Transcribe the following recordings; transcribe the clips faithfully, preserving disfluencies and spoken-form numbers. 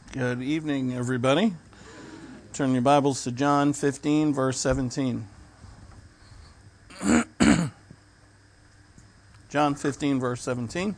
Good evening, everybody. Turn your Bibles to John fifteen, verse seventeen. John fifteen, verse seventeen.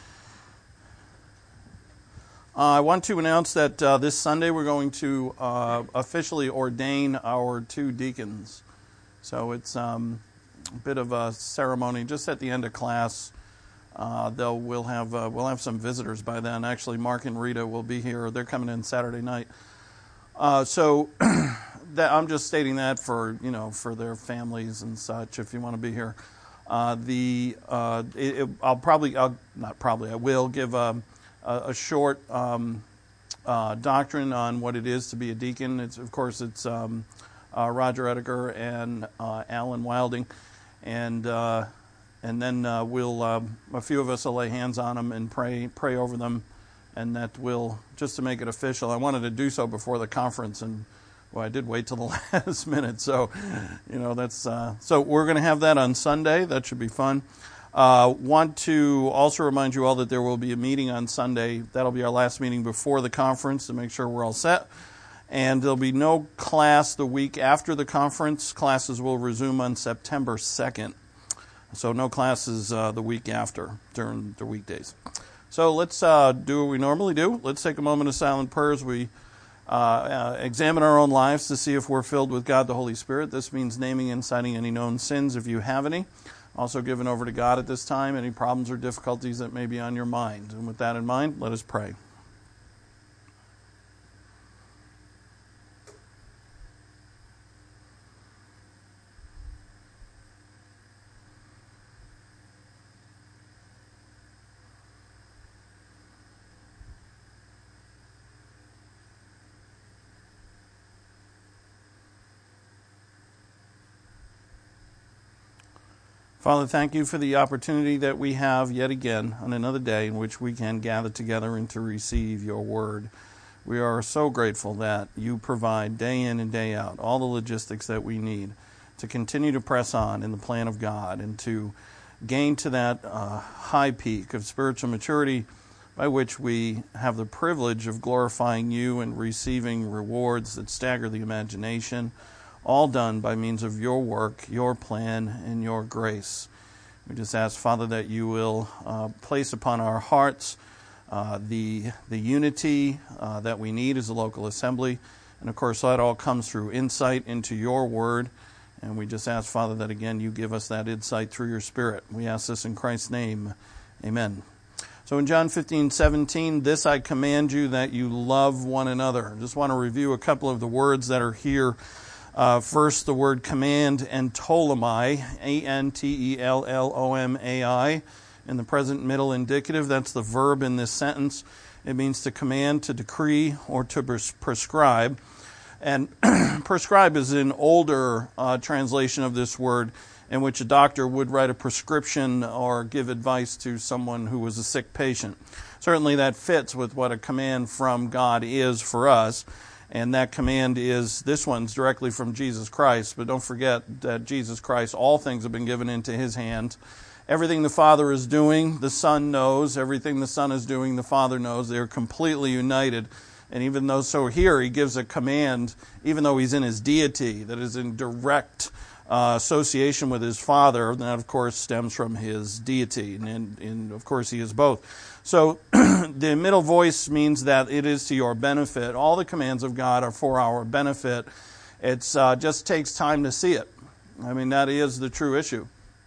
Uh, I want to announce that uh, this Sunday we're going to uh, officially ordain our two deacons. So it's um, a bit of a ceremony just at the end of class. Uh, though we'll have uh, we'll have some visitors by then. Actually, Mark and Rita will be here. They're coming in Saturday night. Uh, so that, I'm just stating that for you know for their families and such. If you want to be here, uh, the uh, it, it, I'll probably I'll, not probably I will give a, a, a short um, uh, doctrine on what it is to be a deacon. It's of course it's um, uh, Roger Edgar and uh, Alan Wilding, and. Uh, And then uh, we'll, uh, a few of us will lay hands on them and pray pray over them, and that will, just to make it official. I wanted to do so before the conference, and well, I did wait till the last minute. So, you know, that's uh, so we're going to have that on Sunday. That should be fun. Uh, want to also remind you all that there will be a meeting on Sunday. That'll be our last meeting before the conference to make sure we're all set. And there'll be no class the week after the conference. Classes will resume on September second. So no classes uh, the week after during the weekdays. So let's uh, do what we normally do. Let's take a moment of silent prayer as we uh, uh, examine our own lives to see if we're filled with God the Holy Spirit. This means naming and citing any known sins if you have any. Also giving over to God at this time any problems or difficulties that may be on your mind. And with that in mind, let us pray. Father, thank you for the opportunity that we have yet again on another day in which we can gather together and to receive your word. We are so grateful that you provide day in and day out all the logistics that we need to continue to press on in the plan of God and to gain to that uh, high peak of spiritual maturity by which we have the privilege of glorifying you and receiving rewards that stagger the imagination, all done by means of your work, your plan, and your grace. We just ask, Father, that you will uh, place upon our hearts uh, the the unity uh, that we need as a local assembly. And, of course, that all comes through insight into your word. And we just ask, Father, that, again, you give us that insight through your Spirit. We ask this in Christ's name. Amen. So in John fifteen seventeen, this I command you, that you love one another. I just want to review a couple of the words that are here. Uh, first, the word command, entolomai, A N T E L L O M A I, in the present middle indicative. That's the verb in this sentence. It means to command, to decree, or to pres- prescribe. And prescribe is an older uh, translation of this word in which a doctor would write a prescription or give advice to someone who was a sick patient. Certainly that fits with what a command from God is for us. And that command is, this one's directly from Jesus Christ. But don't forget that Jesus Christ, all things have been given into his hand. Everything the Father is doing, the Son knows. Everything the Son is doing, the Father knows. They're completely united. And even though, so here he gives a command, even though he's in his deity, that is in direct uh, association with his Father. And that, of course, stems from his deity. And, and, and of course, he is both. So the middle voice means that it is to your benefit. All the commands of God are for our benefit. It uh, just takes time to see it. I mean, that is the true issue.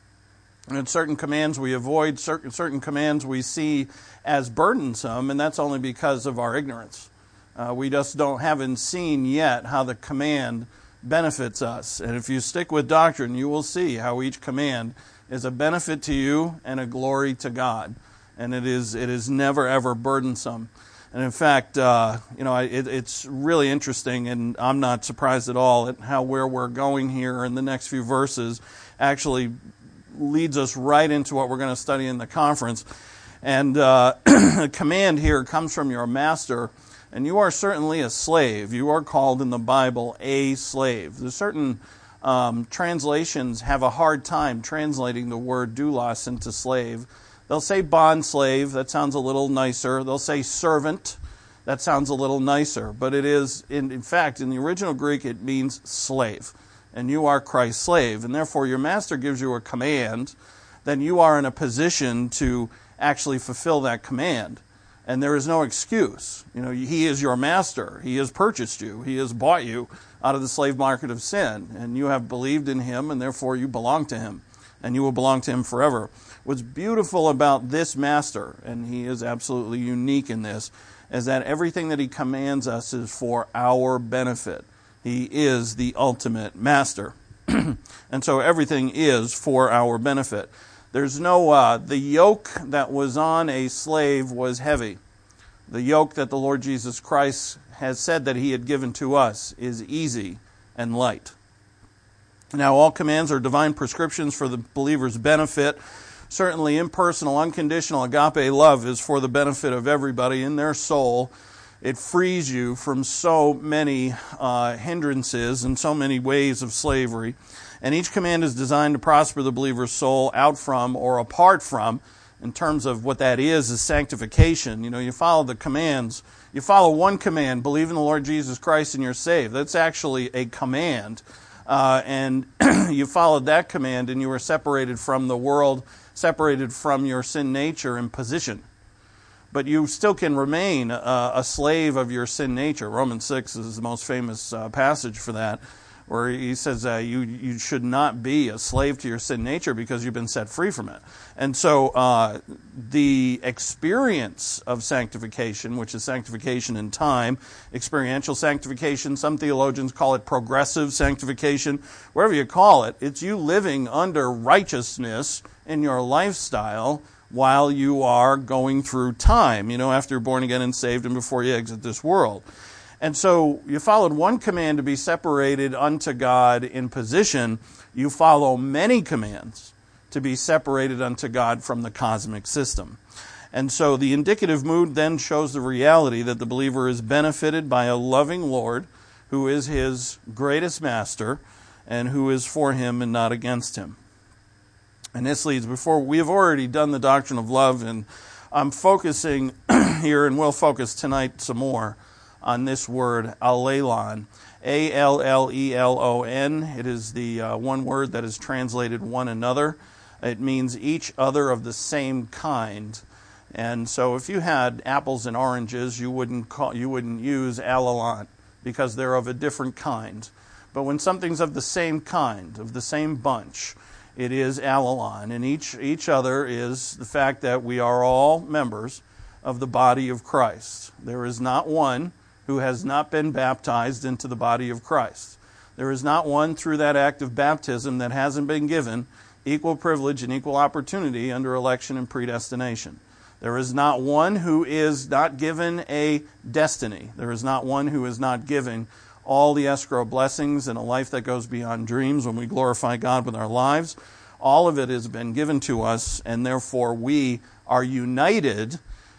And certain commands we avoid, certain, certain commands we see as burdensome, and that's only because of our ignorance. Uh, we just don't haven't seen yet how the command benefits us. And if you stick with doctrine, you will see how each command is a benefit to you and a glory to God. And it is it is never, ever burdensome. And in fact, uh, you know, it, it's really interesting, and I'm not surprised at all at how where we're going here in the next few verses actually leads us right into what we're going to study in the conference. And uh, a command here comes from your master, and you are certainly a slave. You are called in the Bible a slave. There's certain um, translations have a hard time translating the word doulos into slave. They'll say bond slave. That sounds a little nicer. They'll say servant. That sounds a little nicer, but it is, in, in fact, in the original Greek, it means slave. And you are Christ's slave, and therefore your master gives you a command, then you are in a position to actually fulfill that command. And there is no excuse. You know, he is your master. He has purchased you. He has bought you out of the slave market of sin. And you have believed in him, and therefore you belong to him. And you will belong to him forever. What's beautiful about this master, and he is absolutely unique in this, is that everything that he commands us is for our benefit. He is the ultimate master. And so everything is for our benefit. There's no, uh, the yoke that was on a slave was heavy. The yoke that the Lord Jesus Christ has said that he had given to us is easy and light. Now, all commands are divine prescriptions for the believer's benefit. Certainly, impersonal, unconditional agape love is for the benefit of everybody in their soul. It frees you from so many uh, hindrances and so many ways of slavery. And each command is designed to prosper the believer's soul out from or apart from, in terms of what that is, is sanctification. You know, you follow the commands. You follow one command, believe in the Lord Jesus Christ and you're saved. That's actually a command. Uh, and you followed that command and you were separated from the world, separated from your sin nature and position. But you still can remain uh, a slave of your sin nature. Romans six is the most famous uh, passage for that, where he says uh, you you should not be a slave to your sin nature because you've been set free from it. And so uh, the experience of sanctification, which is sanctification in time, experiential sanctification, some theologians call it progressive sanctification, wherever you call it, it's you living under righteousness in your lifestyle while you are going through time, you know, after you're born again and saved and before you exit this world. And so you followed one command to be separated unto God in position. You follow many commands to be separated unto God from the cosmic system. And so the indicative mood then shows the reality that the believer is benefited by a loving Lord who is his greatest master and who is for him and not against him. And this leads, before we have already done the doctrine of love, and I'm focusing here, and we'll focus tonight some more on this word, allelon, A L L E L O N. It is the uh, one word that is translated one another. It means each other of the same kind. And so if you had apples and oranges, you wouldn't call, you wouldn't use allelon because they're of a different kind. But when something's of the same kind, of the same bunch, it is allelon. And each each other is the fact that we are all members of the body of Christ. There is not one who has not been baptized into the body of Christ. There is not one through that act of baptism that hasn't been given equal privilege and equal opportunity under election and predestination. There is not one who is not given a destiny. There is not one who is not given all the escrow blessings and a life that goes beyond dreams when we glorify God with our lives. All of it has been given to us, and therefore we are united,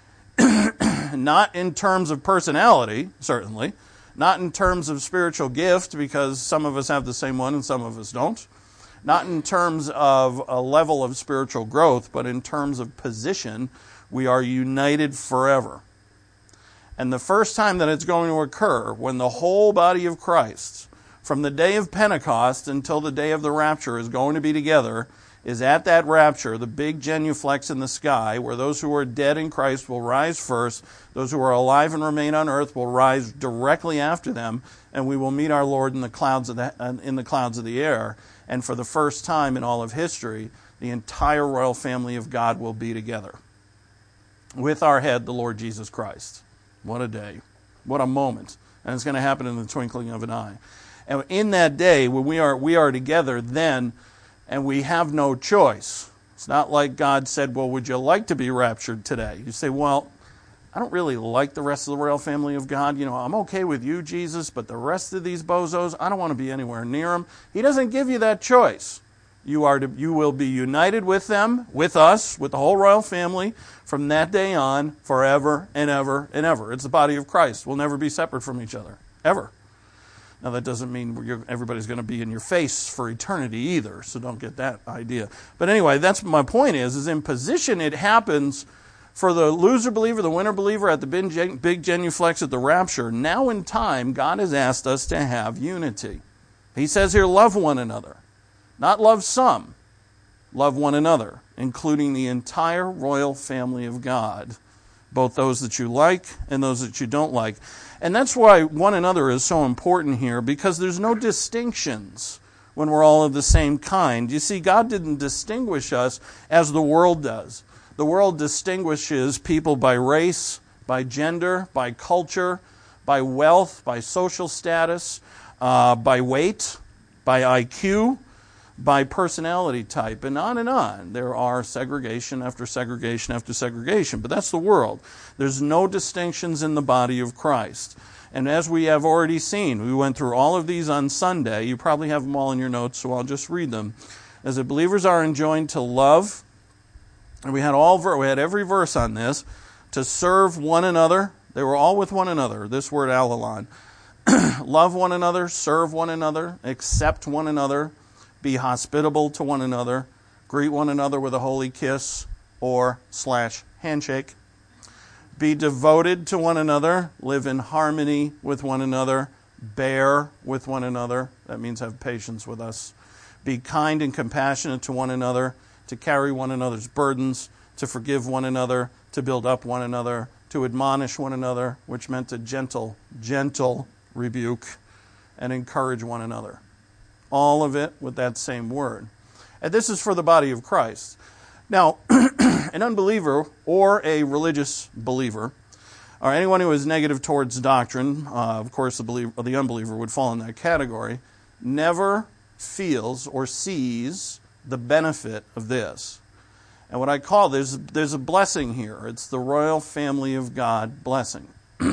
not in terms of personality, certainly, not in terms of spiritual gift, because some of us have the same one and some of us don't, not in terms of a level of spiritual growth, but in terms of position, we are united forever. And the first time that it's going to occur, when the whole body of Christ, from the day of Pentecost until the day of the rapture, is going to be together, is at that rapture, the big genuflex in the sky, where those who are dead in Christ will rise first, those who are alive and remain on earth will rise directly after them, and we will meet our Lord in the clouds of the, in the clouds of the air. And for the first time in all of history, the entire royal family of God will be together, with our head, the Lord Jesus Christ. What a day. What a moment. And it's going to happen in the twinkling of an eye. And in that day, when we are we are together then, and we have no choice. It's not like God said, well, would you like to be raptured today? You say, well, I don't really like the rest of the royal family of God. You know, I'm okay with you, Jesus, but the rest of these bozos, I don't want to be anywhere near them. He doesn't give you that choice. You are to, you will be united with them, with us, with the whole royal family, from that day on, forever and ever and ever. It's the body of Christ. We'll never be separate from each other, ever. Now, that doesn't mean you're, everybody's going to be in your face for eternity either, so don't get that idea. But anyway, that's my point is, is in position it happens For the loser believer, the winner believer at the big, gen- big genuflex at the rapture, now in time, God has asked us to have unity. He says here, love one another. Not love some. Love one another, including the entire royal family of God. Both those that you like and those that you don't like. And that's why one another is so important here, because there's no distinctions when we're all of the same kind. You see, God didn't distinguish us as the world does. The world distinguishes people by race, by gender, by culture, by wealth, by social status, uh, by weight, by I Q, by personality type, and on and on. There are segregation after segregation after segregation, but that's the world. There's no distinctions in the body of Christ. And as we have already seen, we went through all of these on Sunday. You probably have them all in your notes, so I'll just read them. As the believers are enjoined to love, and we had all we had every verse on this, to serve one another. They were all with one another, this word alalon. Love one another, serve one another, accept one another, be hospitable to one another, greet one another with a holy kiss or slash handshake. Be devoted to one another, live in harmony with one another, bear with one another. That means have patience with us. Be kind and compassionate to one another, to carry one another's burdens, to forgive one another, to build up one another, to admonish one another, which meant a gentle, gentle rebuke, and encourage one another. All of it with that same word. And this is for the body of Christ. Now, an unbeliever or a religious believer, or anyone who is negative towards doctrine, uh, of course the, believer, the unbeliever would fall in that category, never feels or sees the benefit of this. And what I call, there's, there's a blessing here. It's the royal family of God blessing.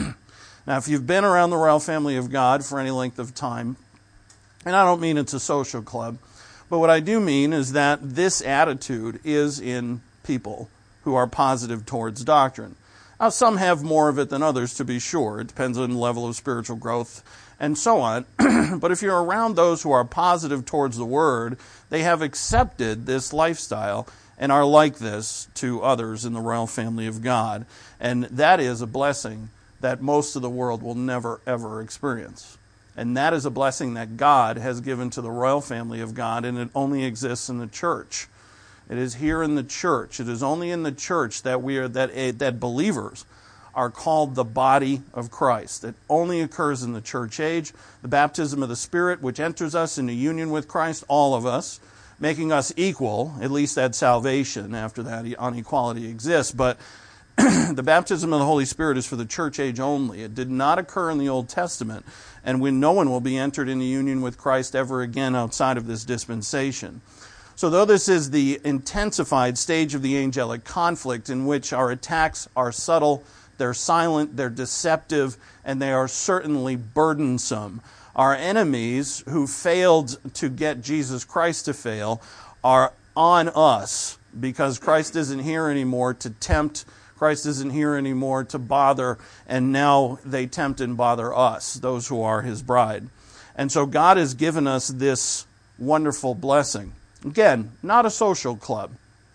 Now, if you've been around the royal family of God for any length of time, and I don't mean it's a social club, but what I do mean is that this attitude is in people who are positive towards doctrine. Now, some have more of it than others, to be sure. It depends on the level of spiritual growth and so on. But if you're around those who are positive towards the Word, they have accepted this lifestyle and are like this to others in the royal family of God. And that is a blessing that most of the world will never, ever experience. And that is a blessing that God has given to the royal family of God, and it only exists in the church. It is here in the church. It is only in the church that we are that that believers are called the body of Christ. It only occurs in the church age. The baptism of the Spirit, which enters us into union with Christ, all of us, making us equal, at least at salvation. After that, unequality exists. But the baptism of the Holy Spirit is for the church age only. It did not occur in the Old Testament, and when no one will be entered into union with Christ ever again outside of this dispensation. So though this is the intensified stage of the angelic conflict in which our attacks are subtle, they're silent, they're deceptive, and they are certainly burdensome. Our enemies who failed to get Jesus Christ to fail are on us because Christ isn't here anymore to tempt. Christ isn't here anymore to bother, and now they tempt and bother us, those who are His bride. And so God has given us this wonderful blessing. Again, not a social club.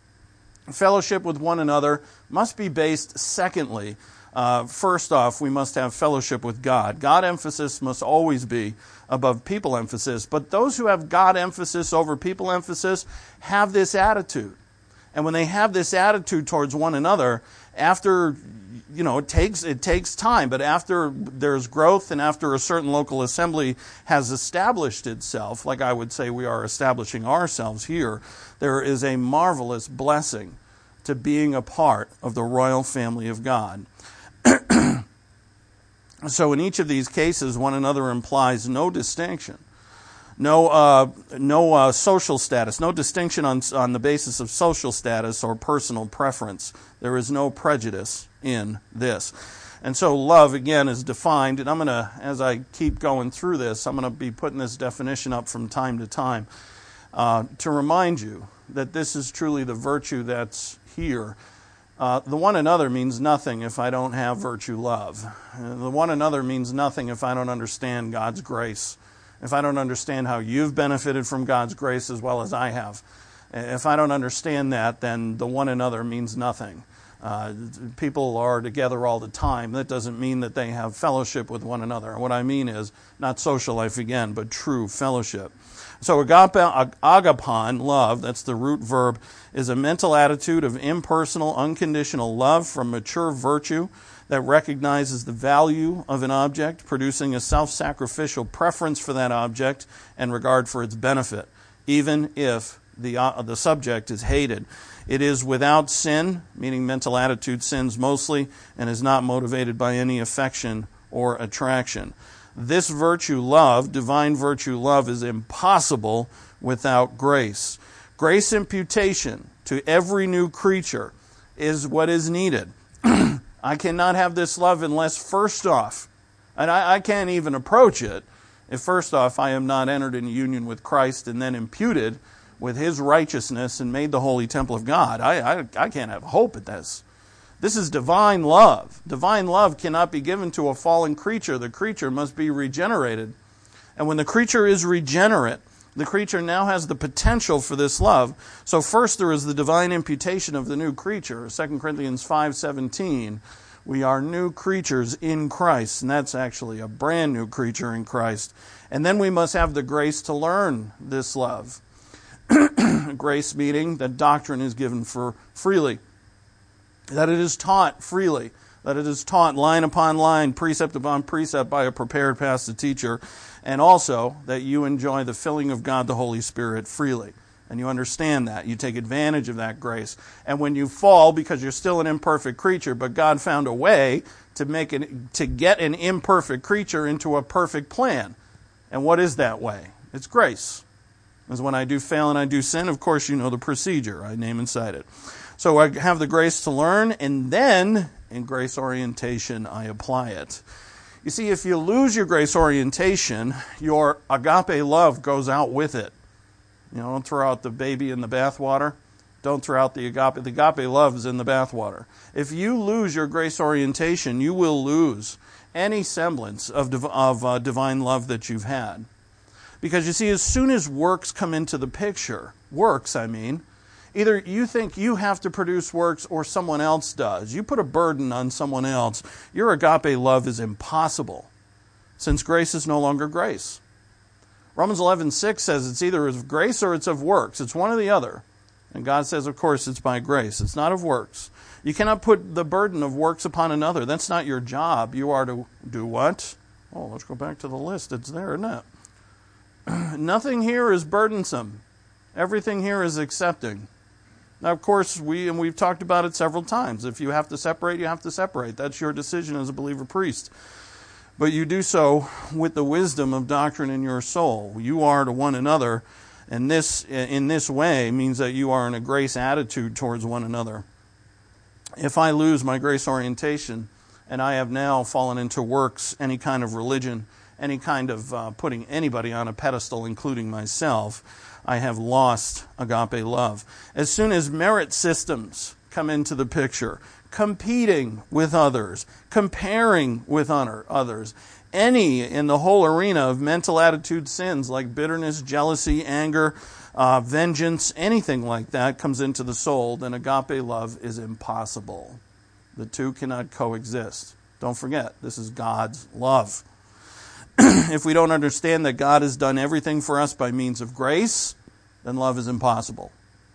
Fellowship with one another must be based, secondly, uh, first off, we must have fellowship with God. God emphasis must always be above people emphasis, but those who have God emphasis over people emphasis have this attitude. And when they have this attitude towards one another, after, you know, it takes it takes time, but after there's growth and after a certain local assembly has established itself, like I would say we are establishing ourselves here, there is a marvelous blessing to being a part of the royal family of God. So in each of these cases, one another implies no distinction. No, uh, no uh, social status, no distinction on on the basis of social status or personal preference. There is no prejudice in this. And so love, again, is defined, and I'm going to, as I keep going through this, I'm going to be putting this definition up from time to time uh, to remind you that this is truly the virtue that's here. Uh, the one another means nothing if I don't have virtue love. Uh, the one another means nothing if I don't understand God's grace. If I don't understand how you've benefited from God's grace as well as I have. If I don't understand that, then the one another means nothing. Uh, people are together all the time. That doesn't mean that they have fellowship with one another. What I mean is not social life again, but true fellowship. So agape, agapon, love, that's the root verb, is a mental attitude of impersonal, unconditional love from mature virtue that recognizes the value of an object, producing a self-sacrificial preference for that object and regard for its benefit, even if the, uh, the subject is hated. It is without sin, meaning mental attitude sins mostly, and is not motivated by any affection or attraction. This virtue, love, divine virtue, love, is impossible without grace. Grace imputation to every new creature is what is needed. I cannot have this love unless first off, and I, I can't even approach it, if first off I am not entered in union with Christ and then imputed with His righteousness and made the holy temple of God. I, I, I can't have hope at this. This is divine love. Divine love cannot be given to a fallen creature. The creature must be regenerated. And when the creature is regenerate, the creature now has the potential for this love. So first there is the divine imputation of the new creature. Second Corinthians five seventeen. We are new creatures in Christ. And that's actually a brand new creature in Christ. And then we must have the grace to learn this love. Grace meaning that doctrine is given for freely. That it is taught freely. That it is taught line upon line, precept upon precept by a prepared pastor teacher. And also that you enjoy the filling of God the Holy Spirit freely. And you understand that. You take advantage of that grace. And when you fall, because you're still an imperfect creature, but God found a way to make it, to get an imperfect creature into a perfect plan. And what is that way? It's grace. Because when I do fail and I do sin, of course you know the procedure. I name and cite it. So I have the grace to learn, and then in grace orientation I apply it. You see, if you lose your grace orientation, your agape love goes out with it. You know, don't throw out the baby in the bathwater. Don't throw out the agape. The agape love is in the bathwater. If you lose your grace orientation, you will lose any semblance of, div- of uh, divine love that you've had. Because you see, as soon as works come into the picture, works, I mean, either you think you have to produce works or someone else does. You put a burden on someone else. Your agape love is impossible, since grace is no longer grace. Romans eleven six says it's either of grace or it's of works. It's one or the other. And God says, of course, it's by grace. It's not of works. You cannot put the burden of works upon another. That's not your job. You are to do what? Oh, let's go back to the list. It's there, isn't it? Nothing here is burdensome. Everything here is accepting. Now, of course, we and we've talked about it several times. If you have to separate, you have to separate. That's your decision as a believer priest. But you do so with the wisdom of doctrine in your soul. You are to one another, and this, in this way, means that you are in a grace attitude towards one another. If I lose my grace orientation, and I have now fallen into works, any kind of religion, any kind of uh, putting anybody on a pedestal, including myself, I have lost agape love. As soon as merit systems come into the picture, competing with others, comparing with others, any in the whole arena of mental attitude sins like bitterness, jealousy, anger, uh, vengeance, anything like that comes into the soul, then agape love is impossible. The two cannot coexist. Don't forget, this is God's love. If we don't understand that God has done everything for us by means of grace, then love is impossible.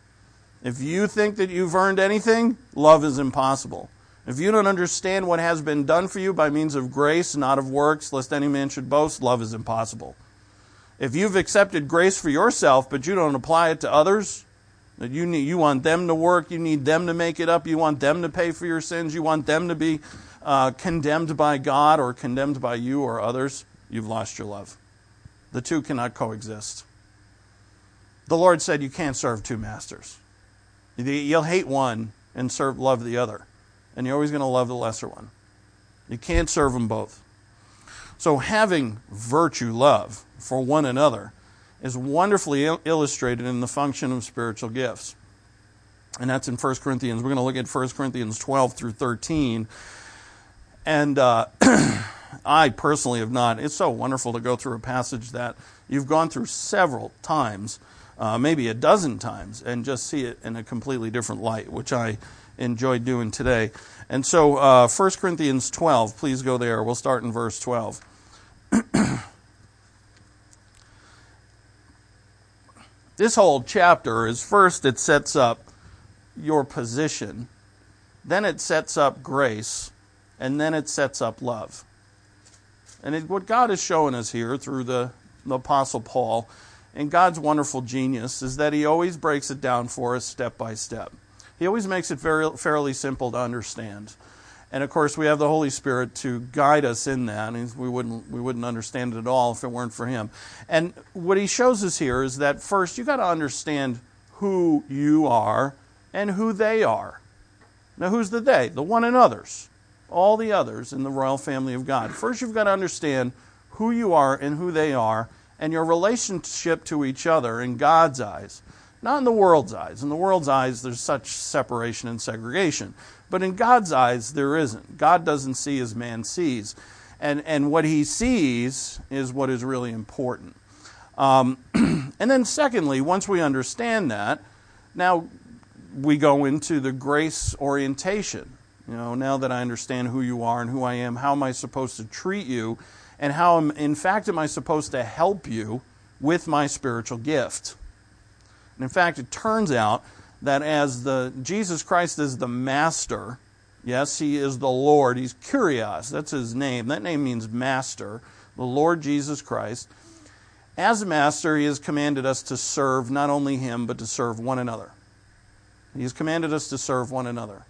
If you think that you've earned anything, love is impossible. If you don't understand what has been done for you by means of grace, not of works, lest any man should boast, love is impossible. If you've accepted grace for yourself, but you don't apply it to others, that you need, you want them to work, you need them to make it up, you want them to pay for your sins, you want them to be uh, condemned by God or condemned by you or others, you've lost your love. The two cannot coexist. The Lord said you can't serve two masters. You'll hate one and serve love the other. And you're always going to love the lesser one. You can't serve them both. So having virtue love for one another is wonderfully il- illustrated in the function of spiritual gifts. And that's in First Corinthians. We're going to look at First Corinthians twelve through thirteen. And uh, I personally have not. It's so wonderful to go through a passage that you've gone through several times. uh, maybe a dozen times, and just see it in a completely different light, which I enjoyed doing today. And so uh, First Corinthians twelve, please go there. We'll start in verse twelve. This whole chapter is, first it sets up your position, then it sets up grace, and then it sets up love. And it, what God is showing us here through the, the Apostle Paul and God's wonderful genius is that he always breaks it down for us step by step. He always makes it very fairly simple to understand. And of course, we have the Holy Spirit to guide us in that. And we wouldn't we wouldn't understand it at all if it weren't for him. And what he shows us here is that first, you got to understand who you are and who they are. Now, who's the they? The one and others. All the others in the royal family of God. First, you've got to understand who you are and who they are, and your relationship to each other in God's eyes. Not in the world's eyes. In the world's eyes, there's such separation and segregation. But in God's eyes, there isn't. God doesn't see as man sees. And and what he sees is what is really important. Um, and then secondly, once we understand that, now we go into the grace orientation. You know, now that I understand who you are and who I am, how am I supposed to treat you? And how, am, in fact, am I supposed to help you with my spiritual gift? And in fact, it turns out that as the Jesus Christ is the master, yes, he is the Lord, he's Kyrios, that's his name. That name means master, the Lord Jesus Christ. As a master, he has commanded us to serve not only him, but to serve one another. He has commanded us to serve one another.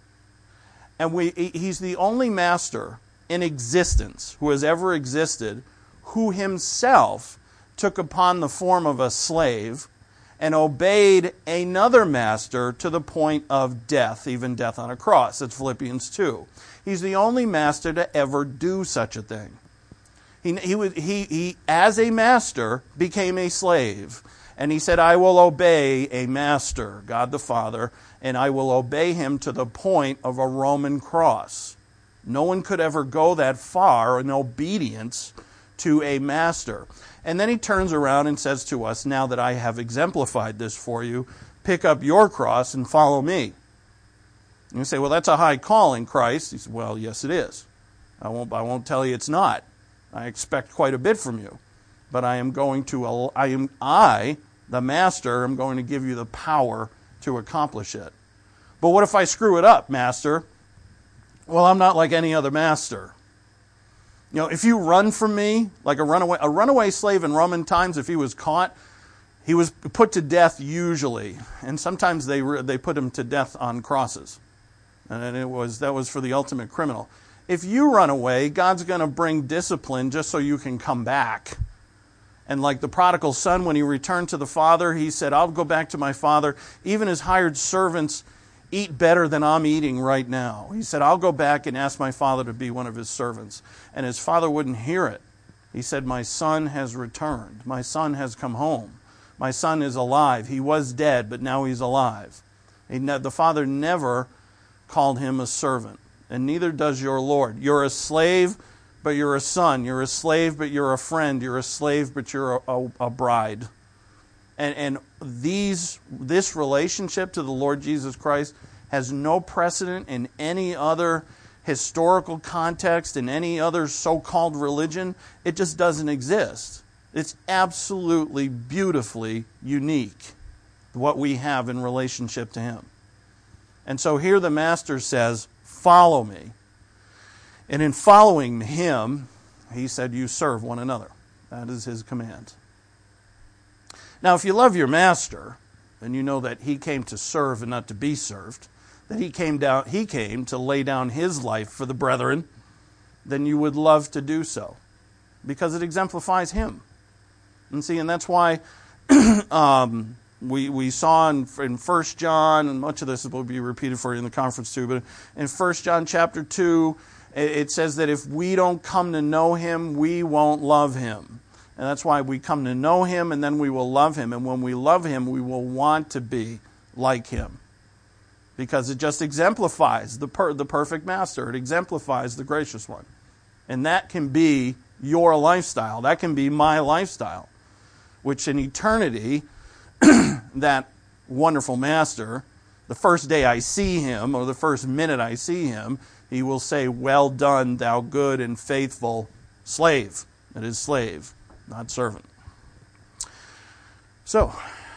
And we he's the only master in existence who has ever existed who himself took upon the form of a slave and obeyed another master to the point of death, even death on a cross. That's Philippians two. He's the only master to ever do such a thing. He, he, was, he, he, as a master, became a slave. And he said, I will obey a master, God the Father, and I will obey him to the point of a Roman cross. No one could ever go that far in obedience to a master. And then he turns around and says to us, now that I have exemplified this for you, pick up your cross and follow me. And you say, well, that's a high calling, Christ. He said, well, yes, it is. I won't, I won't tell you it's not. I expect quite a bit from you. But I am going to, I am, I, the master, am going to give you the power to accomplish it. But what if I screw it up, master? Well, I'm not like any other master. You know, if you run from me, like a runaway, a runaway slave in Roman times, if he was caught, he was put to death usually. And sometimes they they put him to death on crosses. And it was that was for the ultimate criminal. If you run away, God's going to bring discipline just so you can come back. And like the prodigal son, when he returned to the father, he said, I'll go back to my father. Even his hired servants eat better than I'm eating right now. He said, I'll go back and ask my father to be one of his servants. And his father wouldn't hear it. He said, my son has returned. My son has come home. My son is alive. He was dead, but now he's alive. He ne- the father never called him a servant. And neither does your Lord. You're a slave, but you're a son. You're a slave, but you're a friend. You're a slave, but you're a, a, a bride. And, and these this relationship to the Lord Jesus Christ has no precedent in any other historical context, in any other so-called religion. It just doesn't exist. It's absolutely beautifully unique, what we have in relationship to him. And so here the master says, follow me. And in following him, he said, you serve one another. That is his command. Now, if you love your master, and you know that he came to serve and not to be served, that he came down, he came to lay down his life for the brethren, then you would love to do so, because it exemplifies him. And see, and that's why um, we we saw in, in First John, and much of this will be repeated for you in the conference too, but in First John chapter two, it, it says that if we don't come to know him, we won't love him. And that's why we come to know him, and then we will love him. And when we love him, we will want to be like him. Because it just exemplifies the per, the perfect master. It exemplifies the gracious one. And that can be your lifestyle. That can be my lifestyle. Which in eternity, that wonderful master, the first day I see him, or the first minute I see him, he will say, "Well done, thou good and faithful slave." It is slave, not servant. So,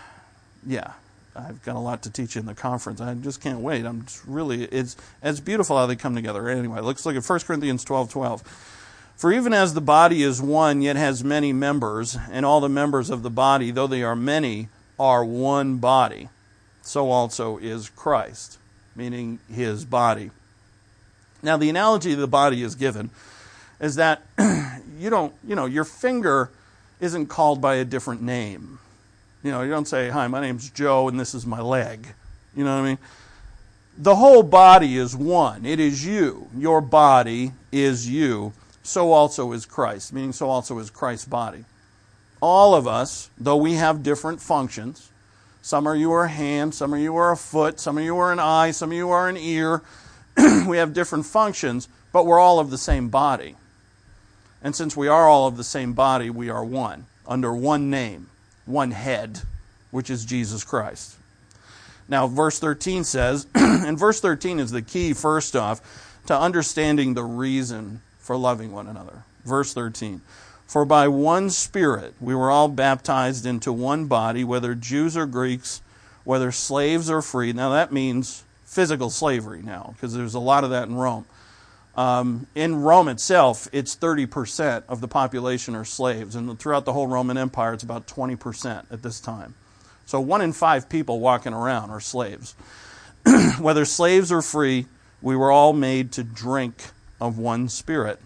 yeah, I've got a lot to teach you in the conference. I just can't wait. I'm just really, it's it's beautiful how they come together. Anyway, let's look at First Corinthians twelve twelve. For even as the body is one, yet has many members, and all the members of the body, though they are many, are one body, so also is Christ, meaning his body. Now, the analogy the body is given is that you don't, you know, your finger isn't called by a different name. You know, you don't say, "Hi, my name's Joe, and this is my leg." You know what I mean? The whole body is one. It is you. Your body is you. So also is Christ, meaning so also is Christ's body. All of us, though we have different functions, some of you are a hand, some of you are a foot, some of you are an eye, some of you are an ear. We have different functions, but we're all of the same body. And since we are all of the same body, we are one, under one name, one head, which is Jesus Christ. Now, verse thirteen says, and verse thirteen is the key, first off, to understanding the reason for loving one another. Verse thirteen, for by one Spirit we were all baptized into one body, whether Jews or Greeks, whether slaves or free. Now that means physical slavery now, because there's a lot of that in Rome. Um, in Rome itself, it's thirty percent of the population are slaves, and throughout the whole Roman Empire, it's about twenty percent at this time. So one in five people walking around are slaves. Whether slaves or free, we were all made to drink of one Spirit.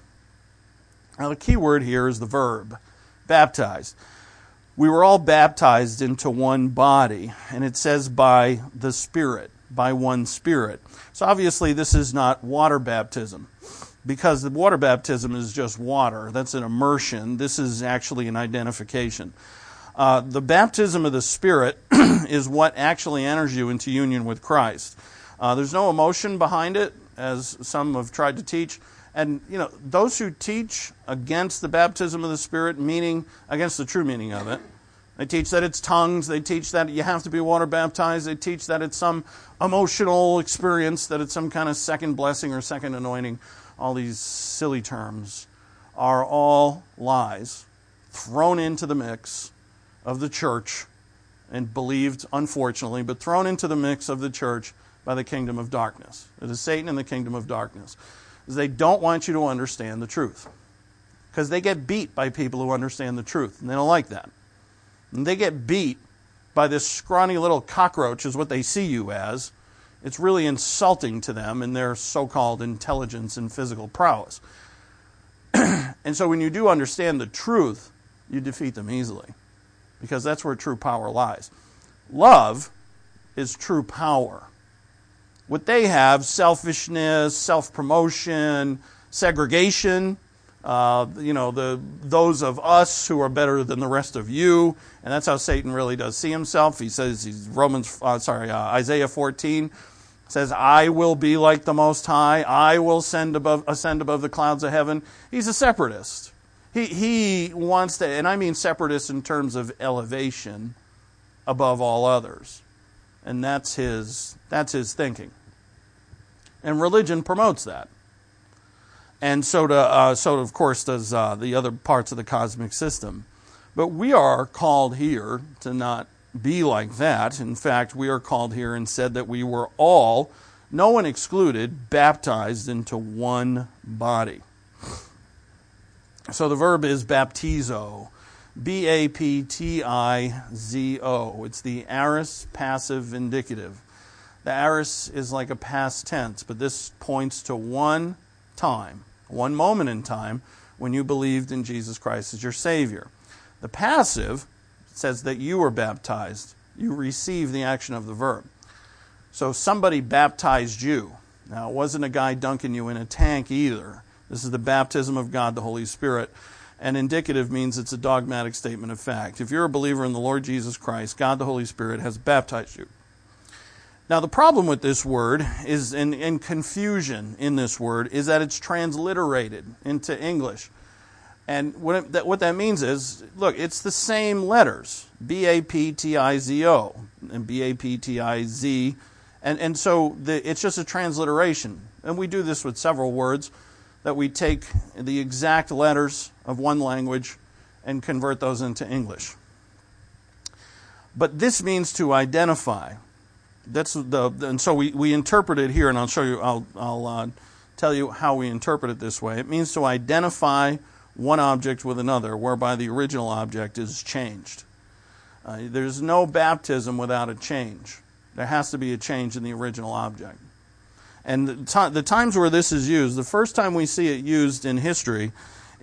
Now the key word here is the verb, baptized. We were all baptized into one body, and it says by the Spirit, by one Spirit. So obviously this is not water baptism, because the water baptism is just water. That's an immersion. This is actually an identification. Uh, the baptism of the Spirit is what actually enters you into union with Christ. Uh, there's no emotion behind it, as some have tried to teach. And, you know, those who teach against the baptism of the Spirit, meaning against the true meaning of it, they teach that it's tongues, they teach that you have to be water baptized, they teach that it's some emotional experience, that it's some kind of second blessing or second anointing. All these silly terms are all lies thrown into the mix of the church and believed, unfortunately, but thrown into the mix of the church by the kingdom of darkness. It is Satan and the kingdom of darkness. They don't want you to understand the truth, because they get beat by people who understand the truth, and they don't like that. And they get beat by this scrawny little cockroach is what they see you as. It's really insulting to them in their so-called intelligence and physical prowess. And so when you do understand the truth, you defeat them easily, because that's where true power lies. Love is true power. What they have, selfishness, self-promotion, segregation, uh, you know, the those of us who are better than the rest of you, and that's how Satan really does see himself. He says, he's Romans, uh, sorry, uh, Isaiah fourteen says, "I will be like the Most High. I will ascend above, ascend above the clouds of heaven." He's a separatist. He he wants to, and I mean separatist in terms of elevation above all others, and that's his that's his thinking. And religion promotes that. And so, to, uh, so of course, does uh, the other parts of the cosmic system. But we are called here to not be like that. In fact, we are called here and said that we were all, no one excluded, baptized into one body. So the verb is baptizo, B A P T I Z O. It's the aorist passive indicative. The aorist is like a past tense, but this points to one time, one moment in time when you believed in Jesus Christ as your Savior. The passive says that you were baptized. You receive the action of the verb. So somebody baptized you. Now, it wasn't a guy dunking you in a tank either. This is the baptism of God, the Holy Spirit. And indicative means it's a dogmatic statement of fact. If you're a believer in the Lord Jesus Christ, God, the Holy Spirit, has baptized you. Now, the problem with this word is, in, in confusion in this word, is that it's transliterated into English. And what, it, that, what that means is, look, it's the same letters. B A P T I Z O, and B A P T I Z, and, and so the, it's just a transliteration. And we do this with several words, that we take the exact letters of one language and convert those into English. But this means to identify. That's the, and so we, we interpret it here, and I'll show you, I'll, I'll uh, tell you how we interpret it this way. It means to identify one object with another, whereby the original object is changed. Uh, there's no baptism without a change. There has to be a change in the original object. And the, t- the times where this is used, the first time we see it used in history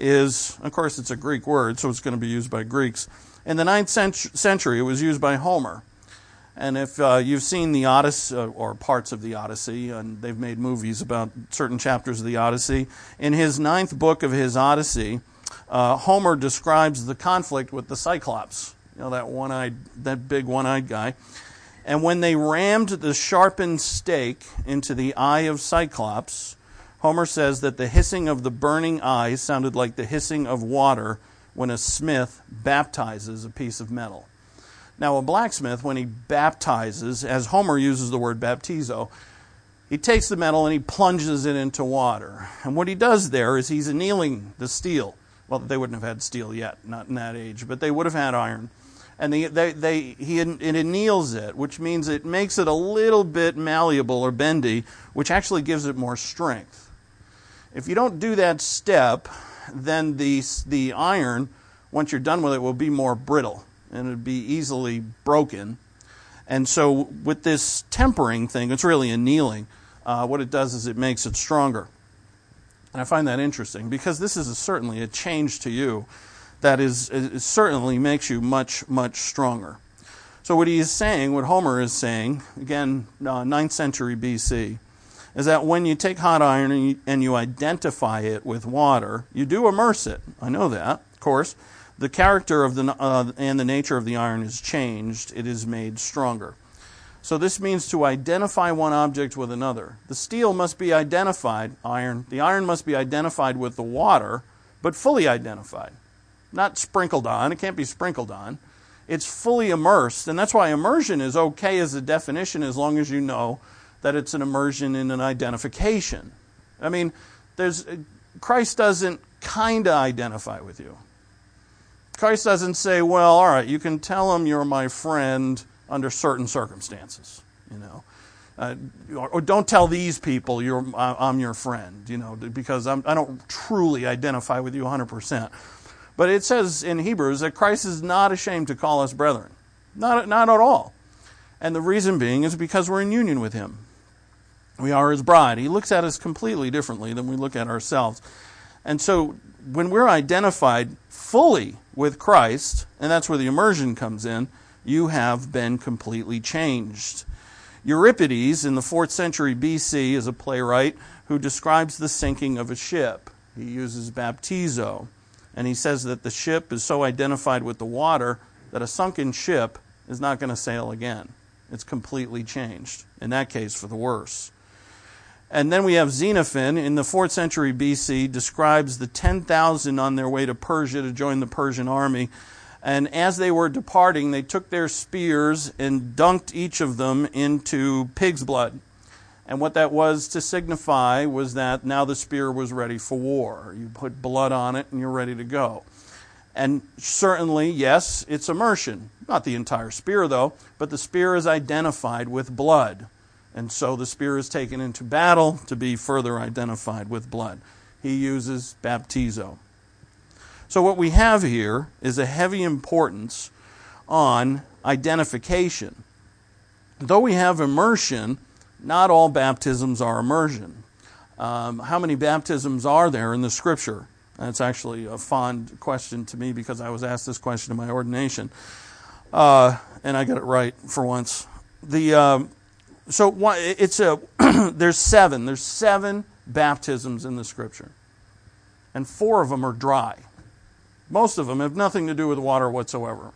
is, of course, it's a Greek word, so it's going to be used by Greeks. In the ninth century, it was used by Homer. And if uh, you've seen the Odyssey, uh, or parts of the Odyssey, and they've made movies about certain chapters of the Odyssey, in his ninth book of his Odyssey, uh, Homer describes the conflict with the Cyclops, you know, that one-eyed, that big one-eyed guy. And when they rammed the sharpened stake into the eye of Cyclops, Homer says that the hissing of the burning eye sounded like the hissing of water when a smith baptizes a piece of metal. Now, a blacksmith, when he baptizes, as Homer uses the word baptizo, he takes the metal and he plunges it into water. And what he does there is he's annealing the steel. Well, they wouldn't have had steel yet, not in that age, but they would have had iron. And they, they, they, he it anneals it, which means it makes it a little bit malleable or bendy, which actually gives it more strength. If you don't do that step, then the, the iron, once you're done with it, will be more brittle, and it would be easily broken. And so with this tempering thing, it's really annealing. Uh, what it does is it makes it stronger. And I find that interesting, because this is a, certainly a change to you that is, is certainly makes you much, much stronger. So what he is saying, what Homer is saying, again, uh, ninth century B C, is that when you take hot iron and you, and you identify it with water, you do immerse it. I know that, of course. The character of the uh, and the nature of the iron is changed. It is made stronger. So this means to identify one object with another. The steel must be identified, iron. The iron must be identified with the water, but fully identified. Not sprinkled on. It can't be sprinkled on. It's fully immersed, and that's why immersion is okay as a definition as long as you know that it's an immersion in an identification. I mean, there's Christ doesn't kind of identify with you. Christ doesn't say, well, all right, you can tell him you're my friend under certain circumstances, you know. Uh, or, or don't tell these people you're I'm your friend, you know, because I'm, I don't truly identify with you one hundred percent. But it says in Hebrews that Christ is not ashamed to call us brethren. Not, not at all. And the reason being is because we're in union with him. We are his bride. He looks at us completely differently than we look at ourselves. And so when we're identified fully with Christ, and that's where the immersion comes in, you have been completely changed. Euripides in the fourth century B C is a playwright who describes the sinking of a ship. He uses baptizo. And he says that the ship is so identified with the water that a sunken ship is not going to sail again. It's completely changed, in that case for the worse. And then we have Xenophon in the fourth century B C describes the ten thousand on their way to Persia to join the Persian army. And as they were departing, they took their spears and dunked each of them into pig's blood. And what that was to signify was that now the spear was ready for war. You put blood on it and you're ready to go. And certainly, yes, it's immersion. Not the entire spear, though, but the spear is identified with blood. And so the spear is taken into battle to be further identified with blood. He uses baptizo. So what we have here is a heavy importance on identification. Though we have immersion, not all baptisms are immersion. Um, how many baptisms are there in the Scripture? That's actually a fond question to me because I was asked this question in my ordination, uh, and I got it right for once. The um, so it's a there's seven. There's seven baptisms in the Scripture, and four of them are dry. Most of them have nothing to do with water whatsoever.